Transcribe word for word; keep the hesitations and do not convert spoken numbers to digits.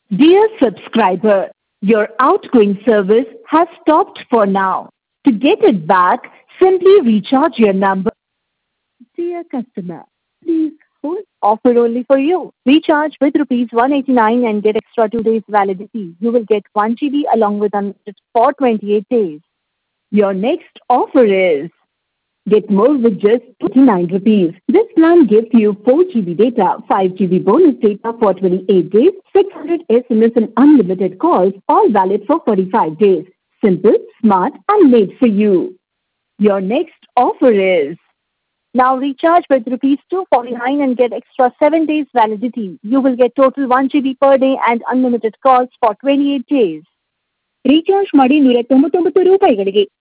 Dear subscriber, your outgoing service has stopped for now. To get it back, simply recharge your number. Dear customer, please hold. Offer only for you. Recharge with rupees one eighty-nine and get extra two days validity. You will get one G B along with unlimited for twenty-eight days. Your next offer is get more with just twenty-nine rupees. This plan gives you four G B data, five G B bonus data for twenty-eight days, six hundred S M S and unlimited calls, all valid for forty-five days. Simple, smart and made for you. Your next offer is now recharge with rupees two forty-nine and get extra seven days validity. You will get total one G B per day and unlimited calls for twenty-eight days. Recharge ಮಾಡಿ ನೂರ ತೊಂಬತ್ತೊಂಬತ್ತು ರೂಪಾಯಿಗಳಿಗೆ